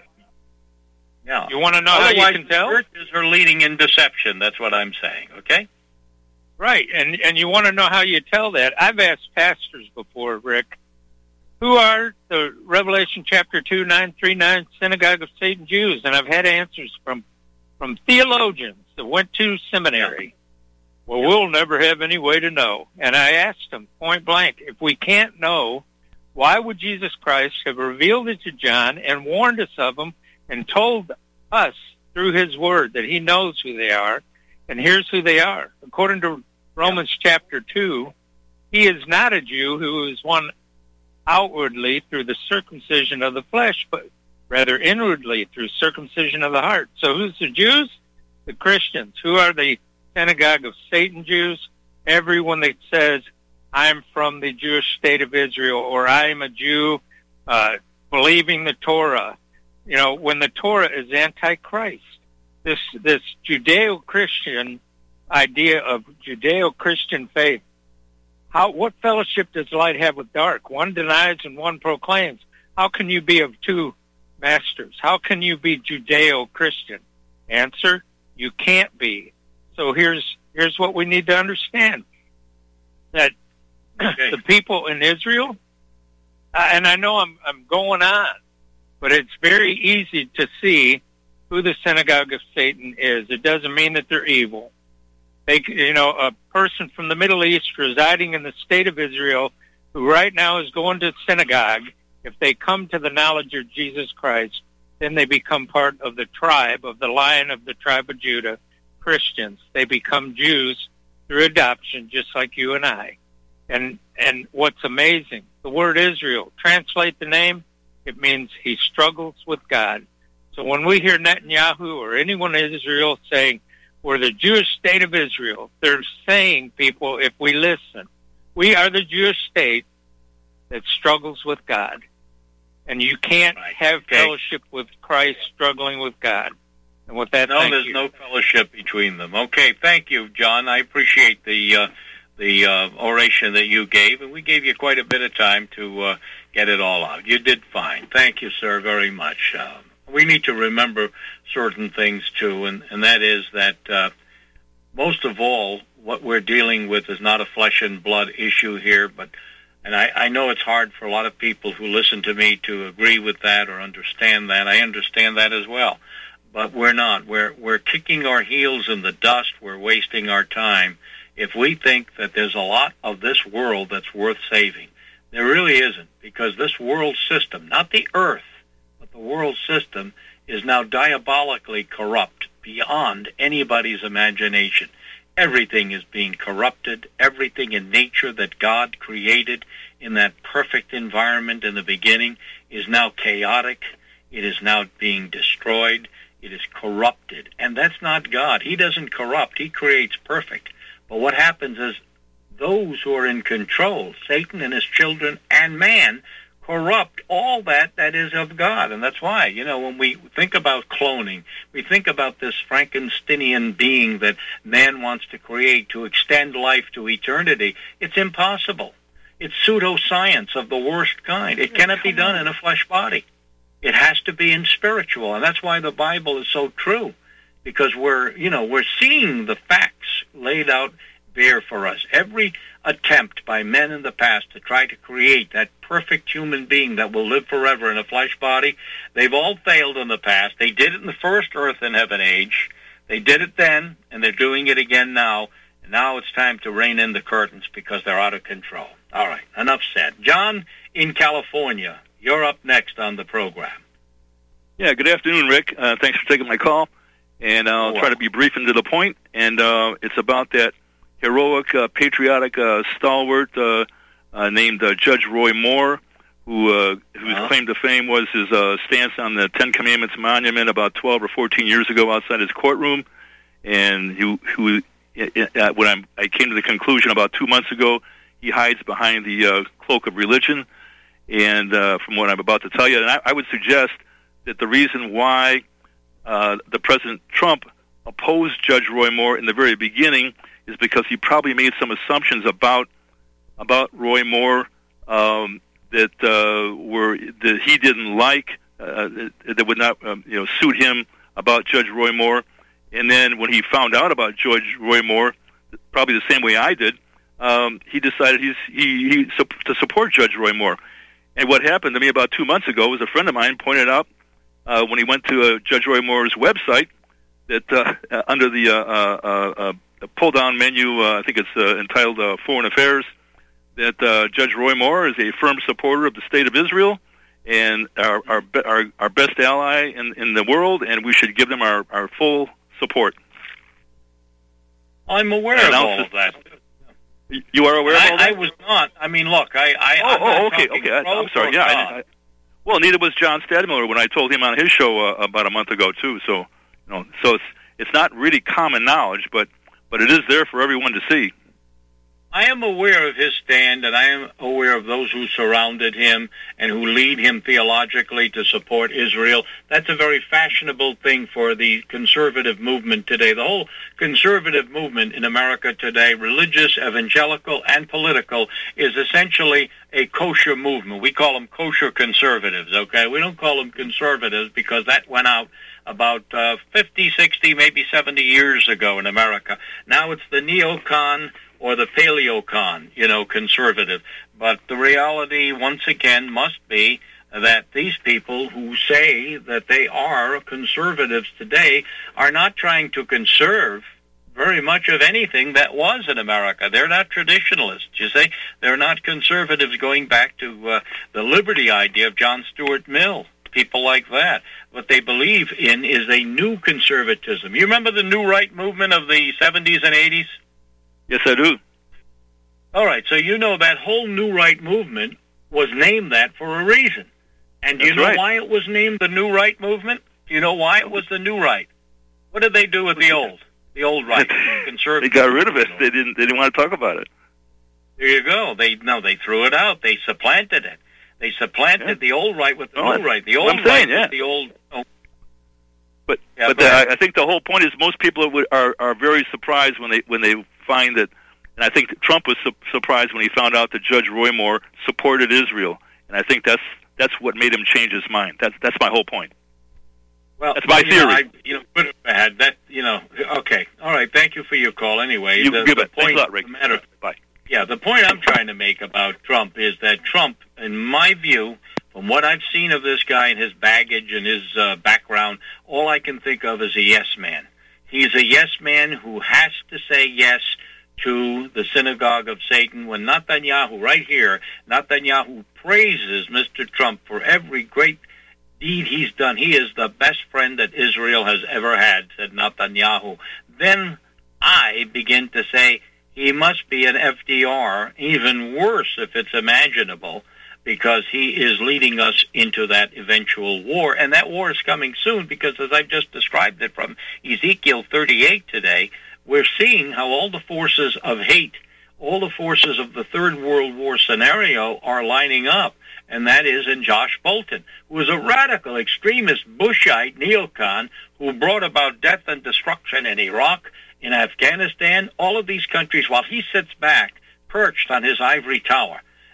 Yeah. You want to know how you can tell? Churches are leading in deception. That's what I'm saying. Okay. Right, and you want to know how you tell that? I've asked pastors before, Rick, who are the Revelation chapter 2, 939 synagogue of Satan Jews, and I've had answers from theologians that went to seminary. Well, we'll never have any way to know. And I asked them point blank, if we can't know, why would Jesus Christ have revealed it to John and warned us of them and told us through his word that he knows who they are, and here's who they are. According to Romans chapter 2, he is not a Jew who is one outwardly through the circumcision of the flesh, but rather inwardly through circumcision of the heart. So who's the Jews? The Christians. Who are the synagogue of Satan Jews? Everyone that says, I'm from the Jewish state of Israel, or I am a Jew believing the Torah. You know, when the Torah is antichrist. This Judeo-Christian idea of Judeo-Christian faith. What fellowship does light have with dark? One denies and one proclaims. How can you be of two masters? How can you be Judeo-Christian? Answer, you can't be. So here's what we need to understand. That the people in Israel, and I know I'm going on, but it's very easy to see who the synagogue of Satan is. It doesn't mean that they're evil. A person from the Middle East residing in the state of Israel who right now is going to synagogue, if they come to the knowledge of Jesus Christ, then they become part of the tribe of the Lion of the tribe of Judah, Christians. They become Jews through adoption, just like you and I. And what's amazing, the word Israel, translate the name, it means he struggles with God. So when we hear Netanyahu or anyone in Israel saying, we're the Jewish state of Israel, they're saying, people, if we listen, we are the Jewish state that struggles with God. And you can't have fellowship with Christ struggling with God. And with that, there's no fellowship between them. Okay, thank you, John. I appreciate the oration that you gave, and we gave you quite a bit of time to get it all out. You did fine. Thank you, sir, very much. We need to remember certain things, too, and that is that most of all, what we're dealing with is not a flesh and blood issue here, and I know it's hard for a lot of people who listen to me to agree with that or understand that. I understand that as well. But we're not. We're kicking our heels in the dust. We're wasting our time if we think that there's a lot of this world that's worth saving. There really isn't, because this world system, not the earth, but the world system, is now diabolically corrupt beyond anybody's imagination. Everything is being corrupted. Everything in nature that God created in that perfect environment in the beginning is now chaotic. It is now being destroyed. It is corrupted. And that's not God. He doesn't corrupt. He creates perfect. But what happens is those who are in control, Satan and his children and man, corrupt all that is of God. And that's why, when we think about cloning, we think about this Frankensteinian being that man wants to create to extend life to eternity. It's impossible. It's pseudoscience of the worst kind. It cannot be done in a flesh body. It has to be in spiritual, and that's why the Bible is so true, because we're seeing the facts laid out there for us. Every attempt by men in the past to try to create that perfect human being that will live forever in a flesh body, they've all failed in the past. They did it in the first earth and heaven age. They did it then, and they're doing it again now. And now it's time to rein in the curtains because they're out of control. All right, enough said. John in California, you're up next on the program. Yeah, good afternoon, Rick. Thanks for taking my call. And I'll try to be brief and to the point. And it's about that heroic, patriotic stalwart named Judge Roy Moore, whose claim to fame was his stance on the Ten Commandments monument about 12 or 14 years ago outside his courtroom. And when I came to the conclusion about 2 months ago, he hides behind the cloak of religion. And from what I'm about to tell you, and I would suggest that the reason why the President Trump opposed Judge Roy Moore in the very beginning is because he probably made some assumptions about Roy Moore that he didn't like, that would not suit him about Judge Roy Moore. And then when he found out about Judge Roy Moore, probably the same way I did, he decided to support Judge Roy Moore. And what happened to me about 2 months ago was a friend of mine pointed out when he went to Judge Roy Moore's website that under the pull-down menu, I think it's entitled Foreign Affairs, that Judge Roy Moore is a firm supporter of the State of Israel and our best ally in the world, and we should give them our full support. I'm aware of all of that. You are aware of all that? I was not. I mean, look, okay. I'm sorry. Yeah. Well, neither was John Stadmiller when I told him on his show about a month ago too. So, so it's not really common knowledge, but it is there for everyone to see. I am aware of his stand, and I am aware of those who surrounded him and who lead him theologically to support Israel. That's a very fashionable thing for the conservative movement today. The whole conservative movement in America today, religious, evangelical, and political, is essentially a kosher movement. We call them kosher conservatives, okay? We don't call them conservatives because that went out about 50, 60, maybe 70 years ago in America. Now it's the neocon or the paleocon, conservative. But the reality, once again, must be that these people who say that they are conservatives today are not trying to conserve very much of anything that was in America. They're not traditionalists, you see. They're not conservatives going back to the liberty idea of John Stuart Mill, people like that. What they believe in is a new conservatism. You remember the New Right movement of the 70s and 80s? Yes, I do. All right, so that whole New Right movement was named that for a reason. And do you know why it was named the New Right movement? Do you know why it was the New Right? What did they do with the old right, conservative? They got rid of it. They didn't want to talk about it. There you go. They threw it out. They supplanted it. They supplanted the old right with the new right. The old right with the old. But I think the whole point is most people are very surprised when they find that, and I think Trump was surprised when he found out that Judge Roy Moore supported Israel, and I think that's what made him change his mind. That's my whole point. Well, that's my theory. Good or bad. Okay. All right. Thank you for your call. Anyway, the point, thanks a lot, Rick. Bye. Yeah, the point I'm trying to make about Trump is that Trump, in my view, from what I've seen of this guy and his baggage and his background, all I can think of is a yes man. He's a yes man who has to say yes to the synagogue of Satan. When Netanyahu, right here, Netanyahu praises Mr. Trump for every great deed he's done. He is the best friend that Israel has ever had, said Netanyahu. Then I begin to say he must be an FDR, even worse if it's imaginable, because he is leading us into that eventual war. And that war is coming soon because, as I've just described it from Ezekiel 38 today, we're seeing how all the forces of hate, all the forces of the Third World War scenario are lining up. And that is in Josh Bolton, who is a radical, extremist, Bushite neocon who brought about death and destruction in Iraq, in Afghanistan, all of these countries, while he sits back, perched on his ivory tower.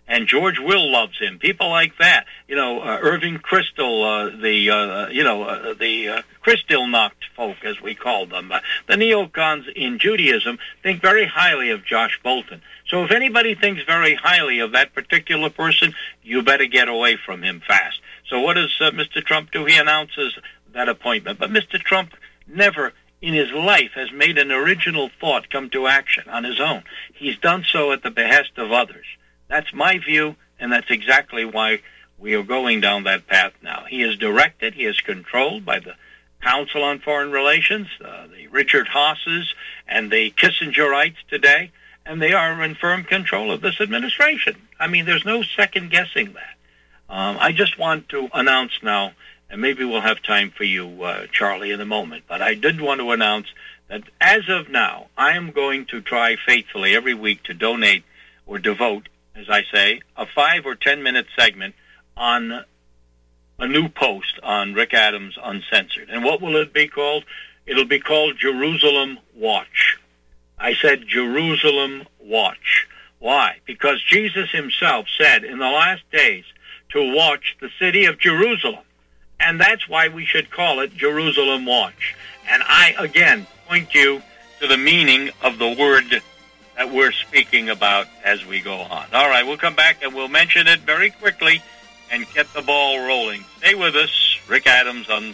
And George Will loves him. People like that. Irving Kristol, the Kristallnacht folk, as we call them. The neocons in Judaism think very highly of Josh Bolten. So if anybody thinks very highly of that particular person, you better get away from him fast. So what does Mr. Trump do? He announces that appointment. But Mr. Trump never in his life has made an original thought come to action on his own. He's done so at the behest of others. That's my view, and that's exactly why we are going down that path now. He is directed, he is controlled by the Council on Foreign Relations, the Richard Haases, and the Kissingerites today, and they are in firm control of this administration. I mean, there's no second-guessing that. I just want to announce now, and maybe we'll have time for you, Charlie, in a moment, but I did want to announce that as of now, I am going to try faithfully every week to donate or devote, as I say, a 5 or 10 minute segment on a new post on Rick Adams Uncensored. And what will it be called? It'll be called Jerusalem Watch. I said Jerusalem Watch. Why? Because Jesus himself said in the last days to watch the city of Jerusalem. And that's why we should call it Jerusalem Watch. And I, again, point you to the meaning of the word that we're speaking about as we go on. All right, we'll come back and we'll mention it very quickly and get the ball rolling. Stay with us. Rick Adams on...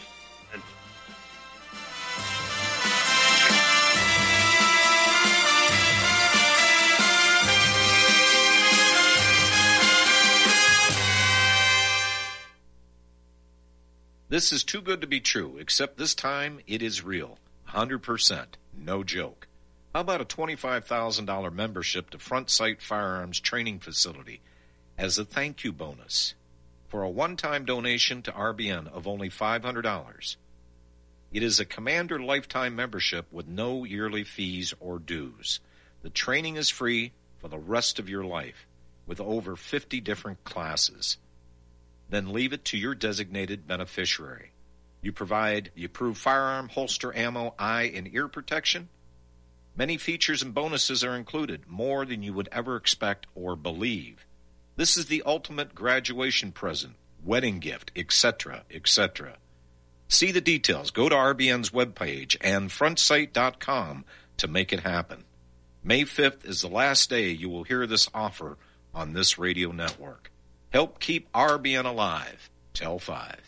This is too good to be true, except this time it is real. 100%. No joke. How about a $25,000 membership to Front Sight Firearms Training Facility as a thank you bonus for a one-time donation to RBN of only $500? It is a Commander lifetime membership with no yearly fees or dues. The training is free for the rest of your life with over 50 different classes. Then leave it to your designated beneficiary. You provide the approved firearm, holster, ammo, eye, and ear protection. Many features and bonuses are included, more than you would ever expect or believe. This is the ultimate graduation present, wedding gift, etc., etc. See the details. Go to RBN's webpage and frontsight.com to make it happen. May 5th is the last day you will hear this offer on this radio network. Help keep RBN alive. Tell 5.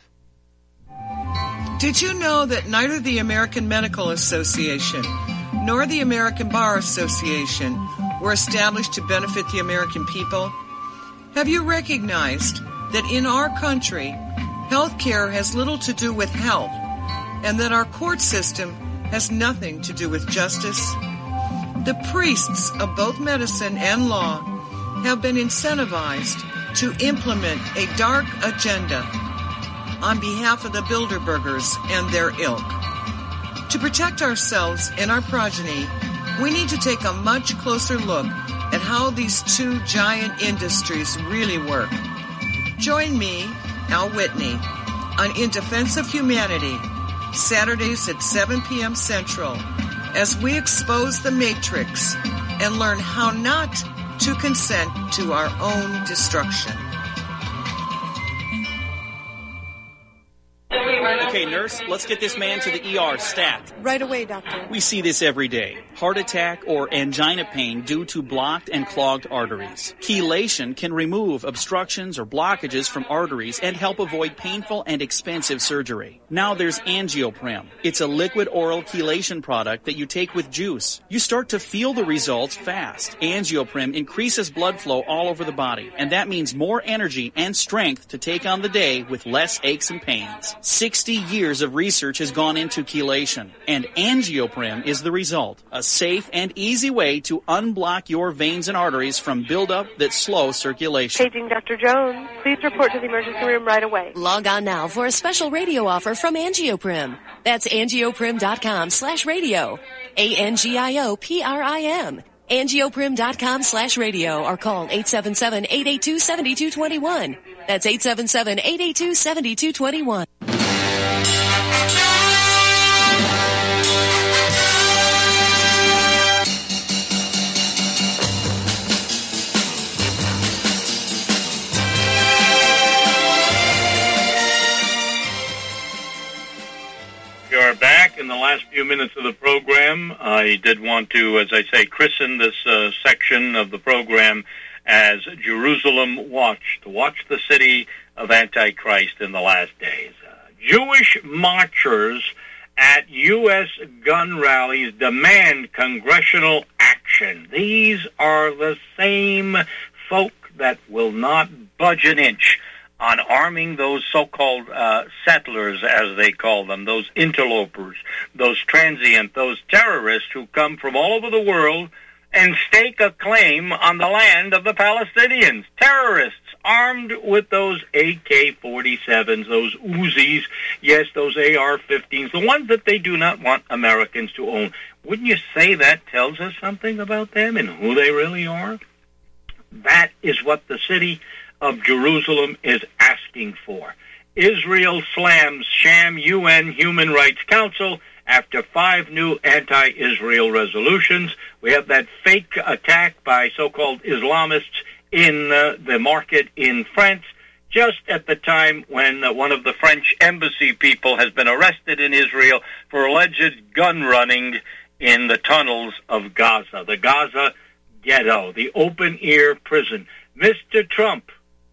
Did you know that neither the American Medical Association nor the American Bar Association were established to benefit the American people? Have you recognized that in our country, health care has little to do with health, and that our court system has nothing to do with justice? The priests of both medicine and law have been incentivized to implement a dark agenda on behalf of the Bilderbergers and their ilk. To protect ourselves and our progeny, we need to take a much closer look at how these two giant industries really work. Join me, Al Whitney, on In Defense of Humanity, Saturdays at 7 p.m. Central, as we expose the Matrix and learn how not to consent to our own destruction. Okay, nurse, let's get this man to the ER stat. Right away, doctor. We see this every day. Heart attack or angina pain due to blocked and clogged arteries. Chelation can remove obstructions or blockages from arteries and help avoid painful and expensive surgery. Now there's Angioprim. It's a liquid oral chelation product that you take with juice. You start to feel the results fast. Angioprim increases blood flow all over the body, and that means more energy and strength to take on the day with less aches and pains. 60 years of research has gone into chelation, and Angioprim is the result. A safe and easy way to unblock your veins and arteries from buildup that slow circulation. Paging Dr. Jones. Please report to the emergency room right away. Log on now for a special radio offer from Angioprim. That's angioprim.com/radio. ANGIOPRIM. Angioprim.com/radio or call 877-882-7221. That's 877-882-7221. Rick, in the last few minutes of the program, I did want to, as I say, christen this section of the program as Jerusalem Watch, to watch the city of Antichrist in the last days. Jewish marchers at U.S. gun rallies demand congressional action. These are the same folk that will not budge an inch on arming those so-called settlers, as they call them, those interlopers, those transient, those terrorists who come from all over the world and stake a claim on the land of the Palestinians. Terrorists armed with those AK-47s, those Uzis, yes, those AR-15s, the ones that they do not want Americans to own. Wouldn't you say that tells us something about them and who they really are? That is what the city of Jerusalem is asking for. Israel slams sham UN Human Rights Council after 5 new anti-Israel resolutions. We have that fake attack by so-called Islamists in the market in France, just at the time when one of the French embassy people has been arrested in Israel for alleged gun running in the tunnels of Gaza, the Gaza ghetto, the open-air prison. Mr. Trump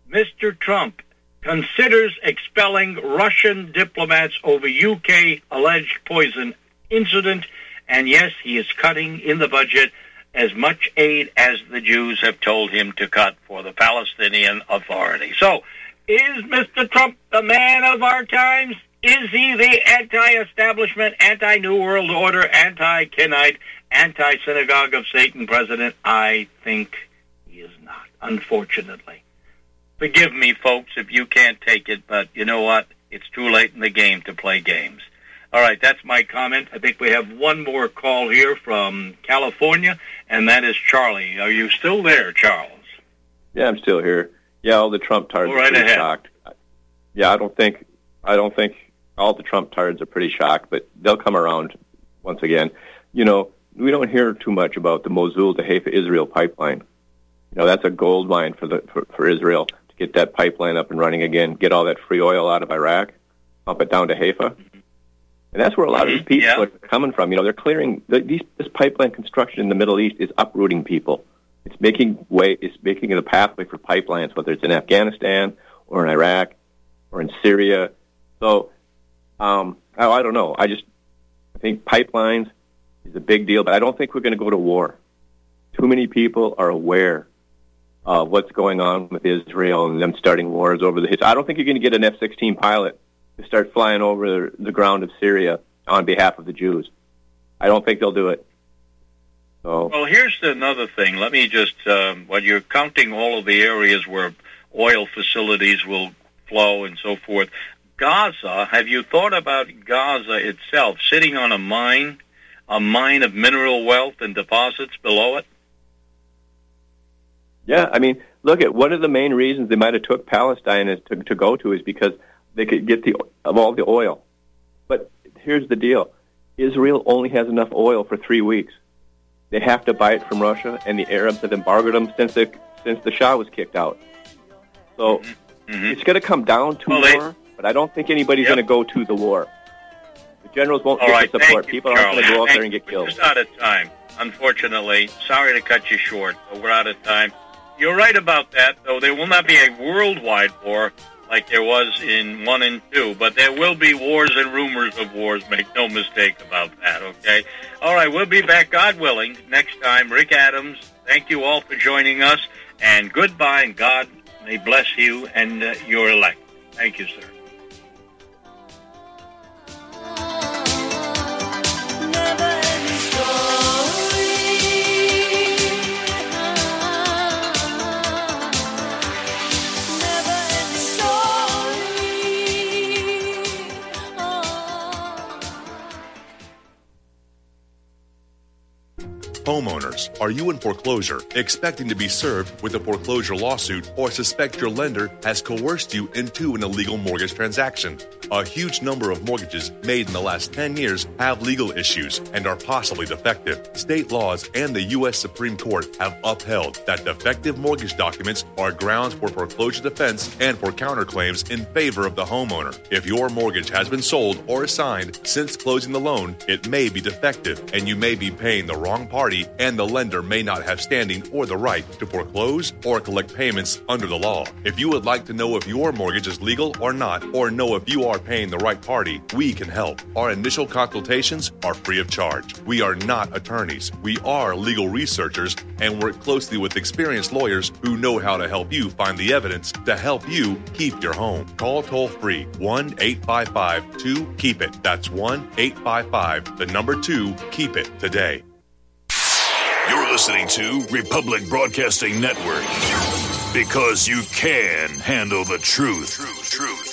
considers expelling Russian diplomats over UK alleged poison incident, and yes, he is cutting in the budget as much aid as the Jews have told him to cut for the Palestinian Authority. So, is Mr. Trump the man of our times? Is he the anti-establishment, anti-New World Order, anti-Kenite, anti-Synagogue of Satan president? I think he is not, unfortunately. Forgive me, folks, if you can't take it, but you know what? It's too late in the game to play games. All right, that's my comment. I think we have one more call here from California, and that is Charlie. Are you still there, Charles? Yeah, I'm still here. Yeah, all the Trump tards are pretty shocked. Yeah, I don't think all the Trump tards are pretty shocked, but they'll come around once again. You know, we don't hear too much about the Mosul to Haifa Israel pipeline. You know, that's a gold mine for Israel to get that pipeline up and running again, get all that free oil out of Iraq, pump it down to Haifa. And that's where a lot of these people are coming from. You know, they're clearing this pipeline construction in the Middle East is uprooting people. It's making a pathway for pipelines, whether it's in Afghanistan or in Iraq or in Syria. So, I don't know. I think pipelines is a big deal, but I don't think we're going to go to war. Too many people are aware of what's going on with Israel and them starting wars over the hits. I don't think you're going to get an F-16 pilot to start flying over the ground of Syria on behalf of the Jews. I don't think they'll do it. So. Well, here's another thing. Let me just, when you're counting all of the areas where oil facilities will flow and so forth, Gaza, have you thought about Gaza itself sitting on a mine of mineral wealth and deposits below it? Yeah, I mean, look at one of the main reasons they might have took Palestine to go to is because they could get all the oil. But here's the deal. Israel only has enough oil for 3 weeks. They have to buy it from Russia, and the Arabs have embargoed them since the Shah was kicked out. So it's going to come down to war, but I don't think anybody's going to go to the war. The generals won't get the support. People aren't going to go out there and get killed. We're just out of time, unfortunately. Sorry to cut you short, but we're out of time. You're right about that, though. There will not be a worldwide war like there was in 1 and 2, but there will be wars and rumors of wars. Make no mistake about that, okay? All right, we'll be back, God willing, next time. Rick Adams, thank you all for joining us, and goodbye, and God may bless you and your elect. Thank you, sir. Homeowners, are you in foreclosure, expecting to be served with a foreclosure lawsuit, or suspect your lender has coerced you into an illegal mortgage transaction? A huge number of mortgages made in the last 10 years have legal issues and are possibly defective. State laws and the U.S. Supreme Court have upheld that defective mortgage documents are grounds for foreclosure defense and for counterclaims in favor of the homeowner. If your mortgage has been sold or assigned since closing the loan, it may be defective and you may be paying the wrong party, and the lender may not have standing or the right to foreclose or collect payments under the law. If you would like to know if your mortgage is legal or not, or know if you are paying the right party, we can help. Our initial consultations are free of charge. We are not attorneys. We are legal researchers and work closely with experienced lawyers who know how to help you find the evidence to help you keep your home. Call toll-free 1-855-2-KEEP-IT. That's 1-855-2-KEEP-IT today. You're listening to Republic Broadcasting Network, because you can handle the truth.